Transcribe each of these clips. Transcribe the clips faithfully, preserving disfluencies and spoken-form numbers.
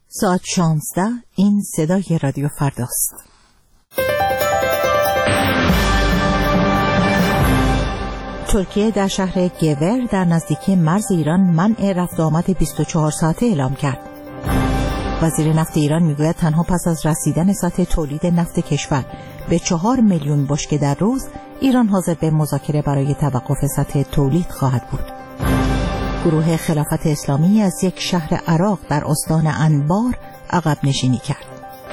ساعت شانزده. این صدای رادیو فرداست. ترکیه در شهر گور در نزدیکی مرز ایران منع رفت آمد بیست و چهار ساعته اعلام کرد. وزیر نفت ایران میگوید تنها پس از رسیدن سطح تولید نفت کشور به چهار میلیون بشکه در روز، ایران حاضر به مذاکره برای توقف سطح تولید خواهد بود. گروه خلافت اسلامی از یک شهر عراق در استان انبار عقب نشینی کرد.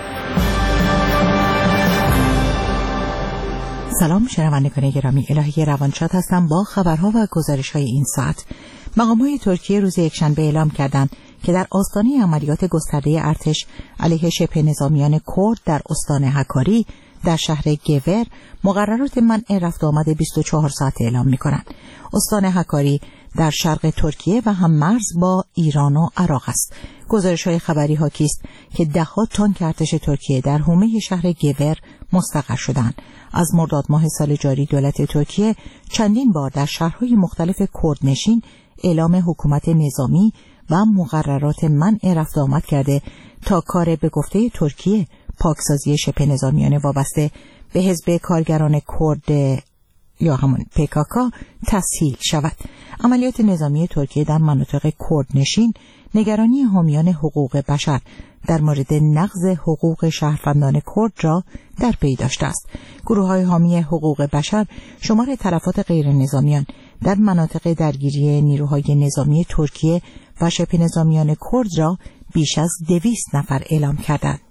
سلام شنوندگان گرامی، الهی روانشاد هستم با خبرها و گزارش‌های این ساعت. مقام‌های ترکیه روز یکشنبه اعلام کردند که در آستانه عملیات گسترده ارتش علیه شبه نظامیان کرد در استان هکاری در شهر گور مقررات منع رفت آمد بیست و چهار ساعته اعلام می‌کنند. استان هکاری در شرق ترکیه و هم مرز با ایران و عراق است. گزارش‌های خبری حاکی است که ده‌ها تانک ارتش ترکیه در حومه شهر گور مستقر شدند. از مرداد ماه سال جاری دولت ترکیه چندین بار در شهرهای مختلف کردنشین اعلام حکومت نظامی و مقررات منع رفت آمد کرده تا کار به گفته ترکیه پاکسازی شبه نظامیان وابسته به حزب کارگران کرد یا همون پی کی کی تسهیل شود. عملیات نظامی ترکیه در مناطق کردنشین نگرانی حامیان حقوق بشر در مورد نقض حقوق شهروندان کرد را در پی داشته است. گروه‌های حامی حقوق بشر شمار تلفات غیر نظامیان در مناطق درگیری نیروهای نظامی ترکیه و شبه نظامیان کرد را بیش از دویست نفر اعلام کردند.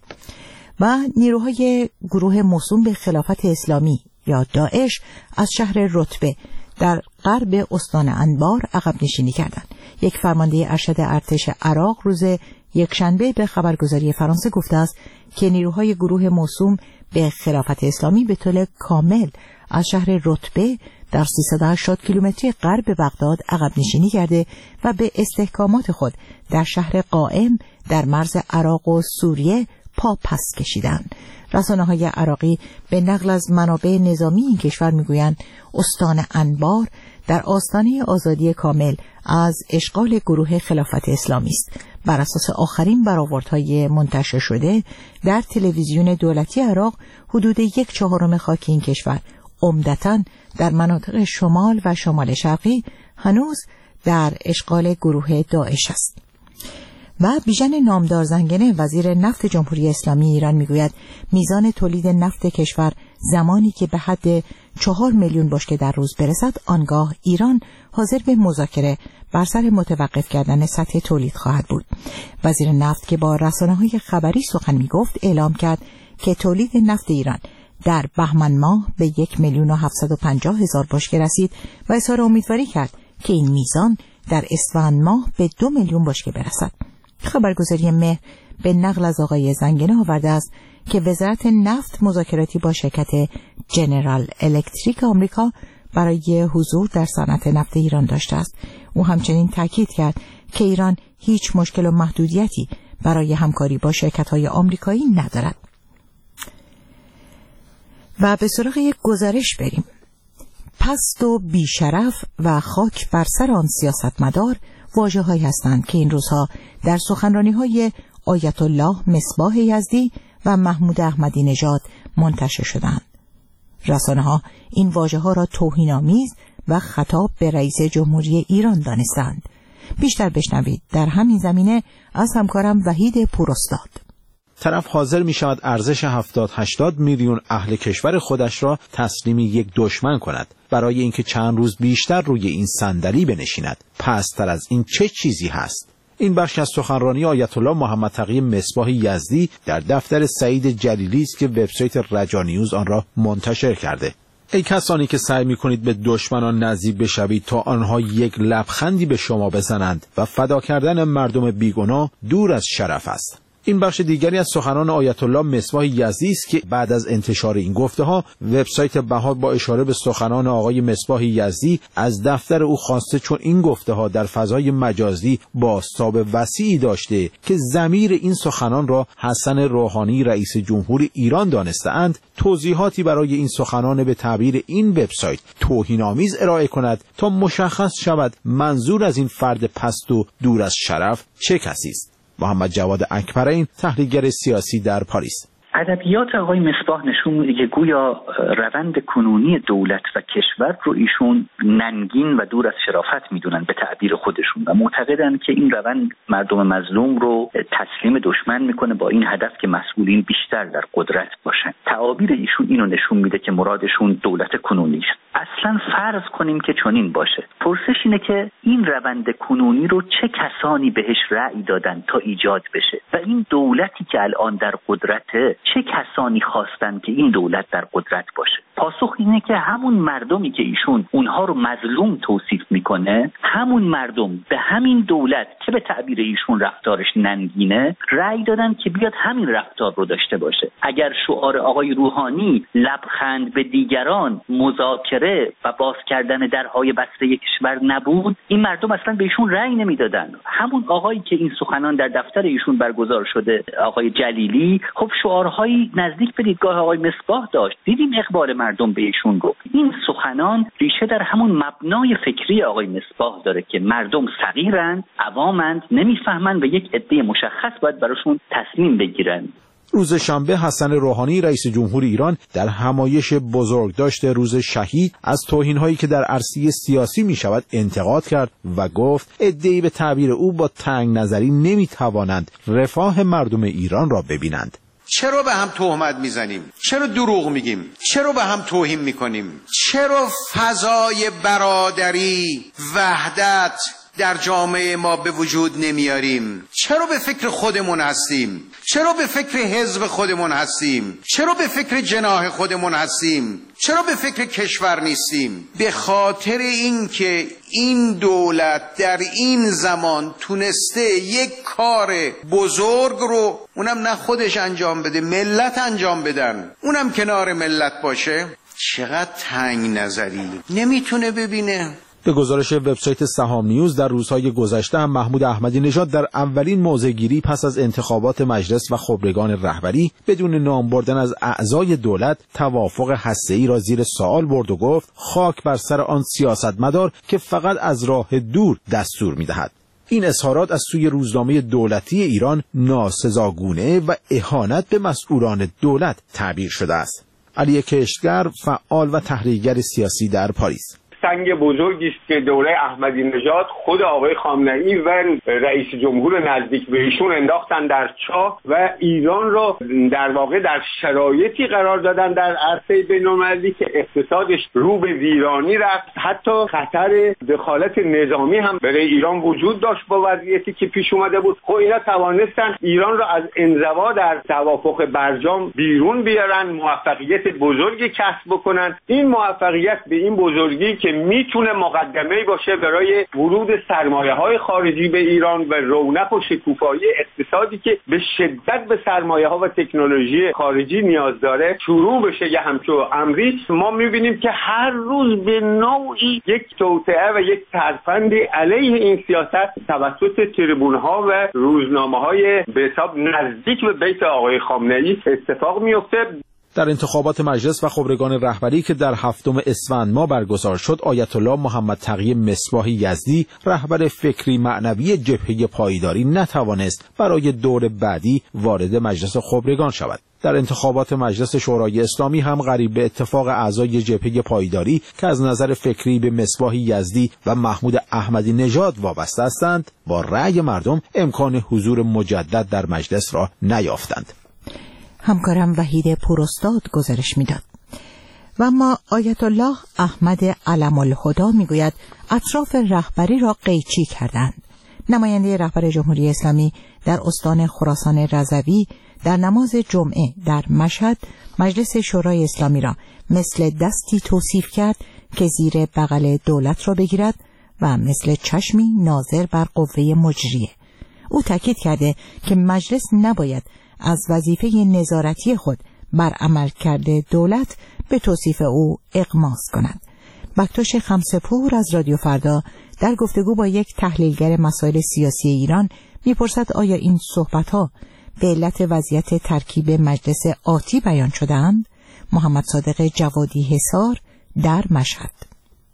و نیروهای گروه موسوم به خلافت اسلامی یا داعش از شهر رتبه در غرب استان انبار عقب نشینی کردند. یک فرمانده ارشد ارتش عراق روز یکشنبه به خبرگزاری فرانسه گفته است که نیروهای گروه موسوم به خلافت اسلامی به طول کامل از شهر رتبه در سیصد و هشتاد کیلومتری غرب بغداد عقب نشینی کرده و به استحکامات خود در شهر قائم در مرز عراق و سوریه پا پس کشیدند. رسانه‌های عراقی به نقل از منابع نظامی این کشور میگویند استان انبار در آستانه آزادی کامل از اشغال گروه خلافت اسلامی است. بر اساس آخرین برآوردهای منتشر شده در تلویزیون دولتی عراق، حدود یک چهارم خاک این کشور عمدتاً در مناطق شمال و شمال شرقی هنوز در اشغال گروه داعش است. و بیژن نامدار زنگنه وزیر نفت جمهوری اسلامی ایران میگوید میزان تولید نفت کشور زمانی که به حد چهار میلیون بشکه در روز برسد، آنگاه ایران حاضر به مذاکره بر سر متوقف کردن سطح تولید خواهد بود. وزیر نفت که با رسانه‌های خبری سخن میگفت اعلام کرد که تولید نفت ایران در بهمن ماه به یک میلیون و هفتصد و پنجاه هزار بشکه رسید و اظهار امیدواری کرد که این میزان در اسفند ماه به دو میلیون بشکه برسد. خبرگزاری مهر به نقل از آقای زنگنه آورده است که وزارت نفت مذاکراتی با شرکت جنرال الکتریک آمریکا برای حضور در صنعت نفت ایران داشته است. او همچنین تاکید کرد که ایران هیچ مشکل و محدودیتی برای همکاری با شرکت‌های آمریکایی ندارد. و به سراغ یک گزارش بریم. پست و بیشرف و خاک بر سر آن سیاستمدار واژه‌هایی هستند که این روزها در سخنرانی‌های آیت الله مصباح یزدی و محمود احمدی نژاد منتشر شدند. رسانه‌ها این واژه‌ها را توهین‌آمیز و خطاب به رئیس جمهوری ایران دانستند. بیشتر بشنوید در همین زمینه از همکارم وحید پوراستاد. طرف حاضر می شود ارزش هفتاد هشتاد میلیون اهل کشور خودش را تسلیم یک دشمن کند برای اینکه چند روز بیشتر روی این صندلی بنشیند. پست‌تر از این چه چیزی هست؟ این بخش از سخنرانی آیت الله محمد تقی مصباح یزدی در دفتر سعید جلیلی است که وبسایت رجا نیوز آن را منتشر کرده. ای کسانی که سعی می‌کنید به دشمنان نزدیک بشوید تا آنها یک لبخندی به شما بزنند و فدا کردن مردم بیگناه دور از شرف است. این بخش دیگری از سخنان آیت الله مصباح یزدی است که بعد از انتشار این گفته‌ها وبسایت بهار با اشاره به سخنان آقای مصباح یزدی از دفتر او خواسته چون این گفته‌ها در فضای مجازی بازتاب وسیعی داشته که ضمیر این سخنان را حسن روحانی رئیس جمهور ایران دانسته‌اند، توضیحاتی برای این سخنان به تعبیر این وبسایت توهین‌آمیز ارائه کند تا مشخص شود منظور از این فرد پست و دور از شرف چه کسی است. محمد جواد اکبرین، تحلیلگر سیاسی در پاریس. ادبیات آقای مصباح نشون میده که گویا روند کنونی دولت و کشور رو ایشون ننگین و دور از شرافت میدونن به تعبیر خودشون و معتقدن که این روند مردم مظلوم رو تسلیم دشمن میکنه با این هدف که مسئولین بیشتر در قدرت باشن. تعابیر ایشون اینو نشون میده که مرادشون دولت کنونی است. اصلا فرض کنیم که چنین باشه. پرسش اینه که این روند کنونی رو چه کسانی بهش رأی دادن تا ایجاد بشه و این دولتی که الان در قدرته چه کسانی خواستن که این دولت در قدرت باشه؟ پاسخ اینه که همون مردمی که ایشون اونها رو مظلوم توصیف میکنه، همون مردم به همین دولت که به تعبیر ایشون رفتارش ننگینه رأی دادن که بیاد همین رفتار رو داشته باشه. اگر شعار آقای روحانی لبخند به دیگران، مذاکره و باز کردن درهای بسته کشور نبود، این مردم اصلا به ایشون رأی نمیدادن. همون آقایی که این سخنان در دفتر ایشون برگزار شده، آقای جلیلی، خب شعارهایی نزدیک به دیدگاه آقای مصباح داشت. دیدیم اقبال مردم به ایشون رو. این سخنان ریشه در همون مبنای فکری آقای مصباح داره که مردم صغیرند، عوامند، نمیفهمن و یک عده مشخص باید براشون تصمیم بگیرن. روز شنبه حسن روحانی رئیس جمهور ایران در همایش بزرگداشت روز شهید از توهین‌هایی که در عرصه سیاسی می‌شود انتقاد کرد و گفت عده‌ای به تعبیر او با تنگ نظری نمی‌توانند رفاه مردم ایران را ببینند. چرا به هم تهمت میزنیم؟ چرا دروغ میگیم؟ چرا به هم توهین میکنیم؟ چرا فضای برادری، وحدت در جامعه ما به وجود نمیاریم؟ چرا به فکر خودمون هستیم؟ چرا به فکر حزب خودمون هستیم؟ چرا به فکر جناح خودمون هستیم؟ چرا به فکر کشور نیستیم؟ به خاطر اینکه این دولت در این زمان تونسته یک کار بزرگ رو، اونم نه خودش انجام بده، ملت انجام بدن، اونم کنار ملت باشه. چقدر تنگ نظری، نمیتونه ببینه. به گزارش وبسایت سهام نیوز در روزهای گذشته هم محمود احمدی نژاد در اولین موضع‌گیری پس از انتخابات مجلس و خبرگان رهبری بدون نام بردن از اعضای دولت توافق هسته‌ای را زیر سوال برد و گفت خاک بر سر آن سیاستمدار که فقط از راه دور دستور می‌دهد. این اظهارات از سوی روزنامه دولتی ایران ناسزاگونه و اهانت به مسئولان دولت تعبیر شده است. علی کشتگر، فعال و تحلیلگر سیاسی در پاریس: سنگ بزرگی است که دوره احمدی نژاد خود آقای خامنه‌ای و رئیس جمهور نزدیک به ایشون انداختن در چاه و ایران را در واقع در شرایطی قرار دادن در عرصه بین‌المللی که اقتصادش رو به ویرانی رفت. حتی خطر دخالت نظامی هم برای ایران وجود داشت با وضعیتی که پیش اومده بود. خب اینا توانستن ایران را از انزوا در توافق برجام بیرون بیارن، موفقیت بزرگی کسب بکنن. این موفقیت به این بزرگی که میتونه مقدمه‌ای باشه برای ورود سرمایه‌های خارجی به ایران و رونق و شکوفایی اقتصادی که به شدت به سرمایه‌ها و تکنولوژی خارجی نیاز داره شروع بشه. یه همچو امری ما میبینیم که هر روز به نوعی یک توطئه و یک ترفندی علیه این سیاست توسط تریبون‌ها و روزنامه‌های به حساب نزدیک به بیت آقای خامنه‌ای اتفاق میفته. در انتخابات مجلس و خبرگان رهبری که در هفتم اسفند ماه برگزار شد، آیت الله محمد تقی مصباح یزدی، رهبر فکری معنوی جبهه پایداری، نتوانست برای دور بعدی وارد مجلس خبرگان شود. در انتخابات مجلس شورای اسلامی هم قریب به اتفاق اعضای جبهه پایداری که از نظر فکری به مصباح یزدی و محمود احمدی نژاد وابسته هستند، با رأی مردم امکان حضور مجدد در مجلس را نیافتند. همکارم وحید پوراستاد گزارش میداد. و اما آیت الله احمد علم الهدا میگوید اطراف رهبری را قیچی کردند. نماینده رهبر جمهوری اسلامی در استان خراسان رضوی در نماز جمعه در مشهد مجلس شورای اسلامی را مثل دستی توصیف کرد که زیر بغل دولت را بگیرد و مثل چشمی ناظر بر قوه مجریه. او تاکید کرده که مجلس نباید از وظیفه نظارتی خود بر عملکرد دولت به توصیف او اغماس کند. بکتاش خمسه‌پور از رادیو فردا در گفتگو با یک تحلیلگر مسائل سیاسی ایران میپرسد آیا این صحبت‌ها به علت وضعیت ترکیب مجلس آتی بیان شده‌اند؟ محمد صادق جوادی حصار در مشهد: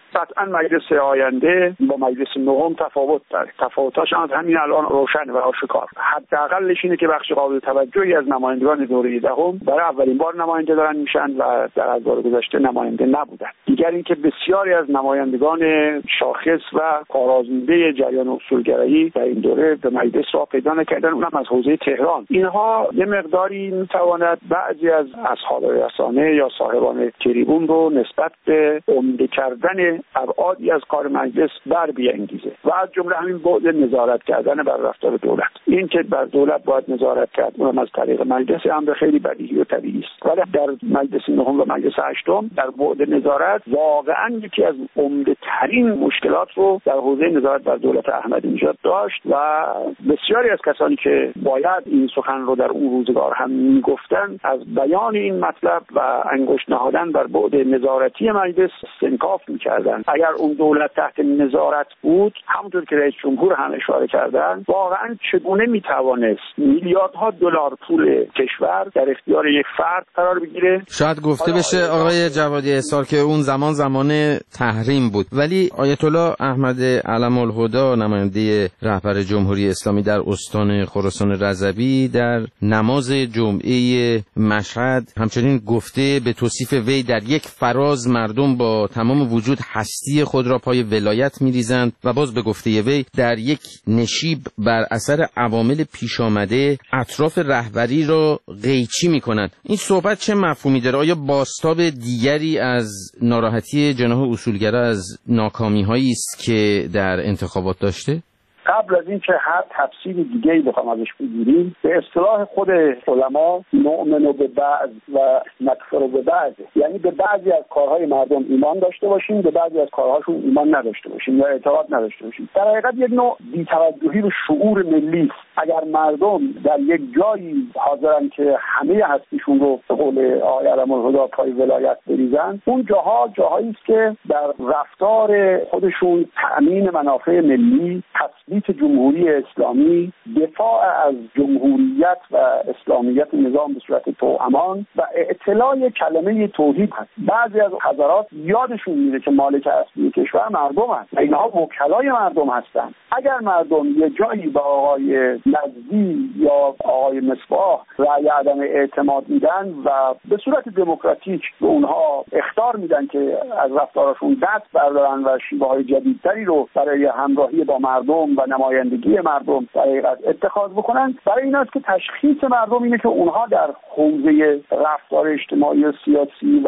قطعا مجلس آینده با مجلس نهم تفاوت داره. تفاوتاش از همین الان روشن و آشکار. حداقلش اینه که بخش قابل توجهی از نمایندگان دوره دهم برای اولین بار نماینده دارن میشن و در ادوار گذشته نماینده نبودن. دیگر اینکه بسیاری از نمایندگان شاخص و کارآزموده جریان اصولگرایی در این دوره به مجلس راه پیدا نکردن، اونم از حوزه تهران. اینها یه مقداری میتواند بعضی از اصحاب رسانه یا صاحبان تریبون رو نسبت به عمده کردن ابعادی از کار مجلس بر بیانگیزه و از جمله همین بعد نظارت کردن بر رفتار دولت. این که بر دولت باید نظارت کرد اونم از طریق مجلس امر خیلی بدیهی و طبیعی است، ولی در مجلس نهم و مجلس هشتم در بعد نظارت واقعا یکی از عمده ترین مشکلات رو در حوزه نظارت بر دولت احمدی نژاد داشت و بسیاری از کسانی که باید این سخن رو در اون روزگار هم میگفتن از بیان این مطلب و انگشت نهادن بر بعد نظارتی مجلس استنکاف میکردن. اگر اون دولت تحت نظارت بود، همونطور که رئیس جمهور هم اشاره کردن، واقعا چگونه میتوانست میلیاردها دلار پول کشور در اختیار یک فرد قرار بگیره؟ شاید گفته بشه آقای جوادی احصار که اون زمان زمان تحریم بود، ولی آیت الله احمد علم الهدی نماینده رهبر جمهوری اسلامی در استان خراسان رضوی در نماز جمعه مشهد همچنین گفته به توصیف وی در یک فراز مردم با تمام وجود هستی خود را پای ولایت می‌ریزند و باز به گفته وی در یک نشیب بر اثر عوامل پیش آمده اطراف رهبری را قیچی می‌کنند. این صحبت چه مفهومی داره؟ آیا بازتاب دیگری از ناراحتی جناح اصولگرا از ناکامی‌هایی است که در انتخابات داشته؟ قبل از این که هر تفسیر دیگه‌ای بخوام ازش بگیریم، به اصطلاح خود علما نؤمن به بعض و نکفر به بعض، یعنی به بعضی از کارهای مردم ایمان داشته باشیم، به بعضی از کارهاشون ایمان نداشته باشیم یا اعتقاد نداشته باشیم. در حقیقت یک نوع بی‌توجهی به شعور ملی است. اگر مردم در یک جایی حاضرن که همه هستیشون رو به قول آقای علم الهدی پای ولایت بریزن، اون جاها جاهایی است که در رفتار خودشون تأمین منافع ملی، تثبیت جمهوری اسلامی، دفاع از جمهوریت و اسلامیت نظام به صورت توامان و اعتلاء کلمه توحید هست. بعضی از حضرات یادشون میره که مالک اصلی کشور مردم هست و اینها وکلای مردم هستند. اگر مردم یه جایی با آقای نزدی یا آقای مصباح رأی عدم اعتماد میدن و به صورت دموکراتیک به اونها اخطار میدن که از رفتارشون دست بردارن و شیوه‌های جدیدتری رو برای همراهی با مردم و نمایندگی مردم در حقیقت اتخاذ بکنن، برای این است که تشخیص مردم اینه که اونها در حوزه رفتار اجتماعی و سیاسی و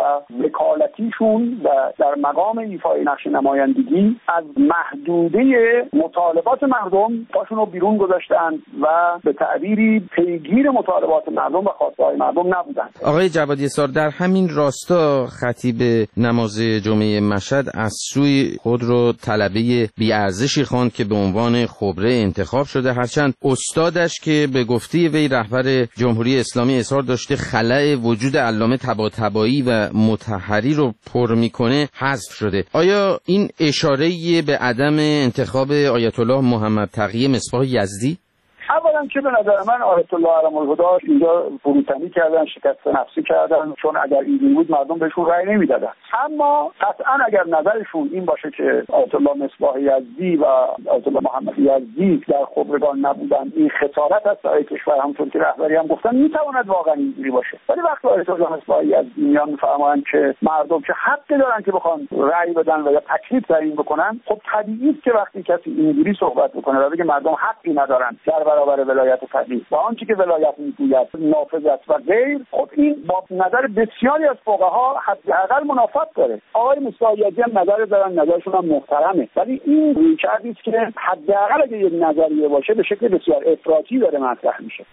وکالتیشون و در مقام ایفای نقش نمایندگی از محدوده مطالبات مردم پاشون رو بیرون گذاشتن و به تعبیری پیگیر مطالبات مردم و خواسته‌های مردم نبودن. آقای جوادی احصار در همین راستا خطیب نماز جمعه مشهد از سوی خود رو طلبه بی‌ارزشی خواند که به عنوان خبره انتخاب شده، هرچند استادش که به گفته وی رهبر جمهوری اسلامی اظهار داشته خلأ وجود علامه طباطبایی و مطهری رو پر میکنه حذف شده. آیا این اشاره به عدم انتخاب آیت الله محمد تقی مصباح یزدی؟ اولا که به نظر من آیت الله علم الهدی اینجا فروتنی کردن، شکست نفسی کردن، چون اگر اینجوری بود مردم بهشون رأی نمیدادن. اما قطعا اگر نظرشون این باشه که آیت الله مصباح یزدی و آیت الله محمد یزدی در خبرگان نبودن این خسارت است برای کشور، همونطور که رهبری هم گفتن میتواند واقعا اینجوری باشه. ولی وقتی آیت الله مصباح یزدی میان میفرمایند که مردم که حق دارن که بخوان رأی بدن و یا تکلیف تعیین بکنن، خب طبیعی است که وقتی کسی اینجوری صحبت بکنه و بگه مردم حقی ندارن در برابر ولایت فقیه و آنچه که ولایت میگوید نافذ است و غیر، خب این با نظر بسیاری از فقها حداقل منافات داره. آقای مصباح یزدی هم نظر دارن، نظرشون هم محترمه، ولی این رویکردی است که حداقل اگه یک نظریه باشه به شکل بسیار افراطی داره مطرح میشه.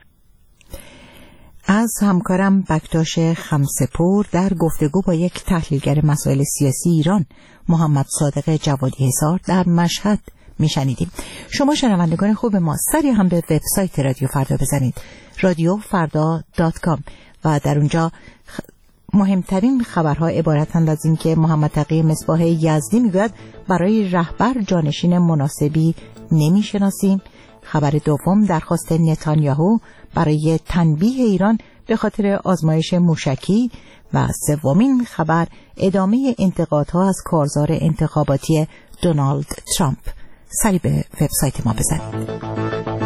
از همکارم بکتاش خمسه‌پور در گفتگو با یک تحلیلگر مسائل سیاسی ایران محمد صادق جوادی احصار در مشهد میشنیدیم. شما شنوندگان خوب ما سری هم به وبسایت رادیو فردا بزنید، رادیو فردا دات کام، و در اونجا مهمترین خبرها عبارتند از این که محمد تقی مصباح یزدی میگوید برای رهبر جانشین مناسبی نمیشناسیم. خبر دوم، درخواست نتانیاهو برای تنبیه ایران به خاطر آزمایش موشکی و سومین خبر ادامه انتقادها از کارزار انتخاباتی دونالد ترامپ. سری به وبسایت ما بزنید.